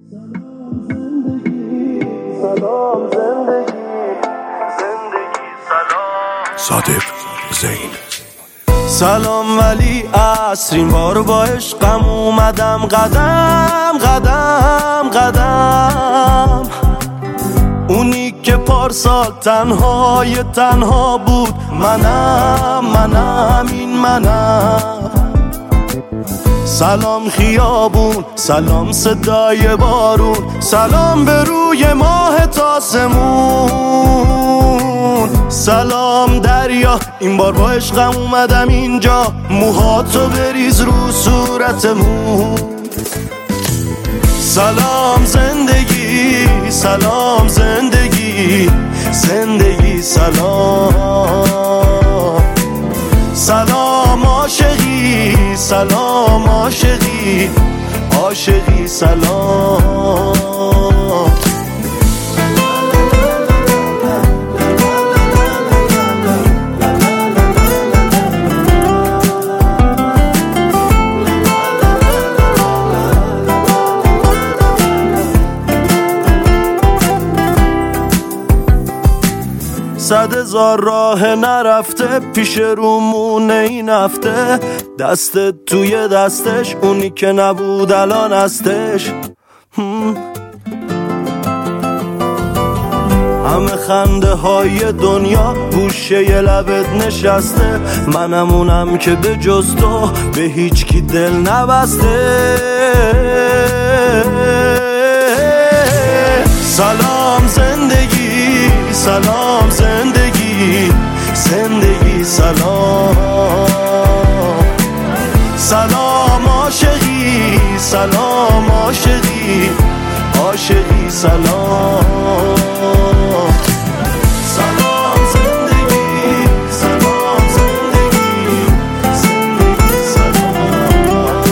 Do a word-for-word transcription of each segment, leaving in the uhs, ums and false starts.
سلام زندگی، زندگی سلام. صادق زین. سلام ولی عصر این بار با عشقم اومدم قدم قدم قدم، اونی که پارسال تنهای تنها بود منم منم این منم. سلام خیابون، سلام صدای بارون، سلام به روی ماه تاسمون، سلام دریا این بار با عشقم اومدم اینجا، موهاتو بریز رو صورتمون. سلام زندگی، سلام زندگی، زندگی سلام. سلام عاشقی، سلام عاشقی، عاشقی سلام. صد هزار راه نرفته پیش رومونه این هفته، دست توی دستش اونی که نبود الان هستش. همه خنده های دنیا گوشه ی لبت نشسته، منم اونم که به جز تو به هیچ کی دل نبسته. سلام زندگی، سلام زندگی، زندگی سلام. سلام عاشقی، سلام عاشقی، عاشقی سلام. سلام زندگی، سلام زندگی، زندگی سلام.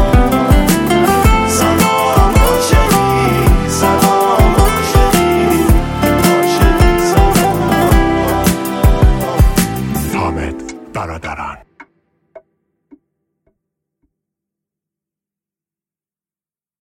سلام عاشقی، سلام عاشقی، عاشقی سلام. حامد برادرم.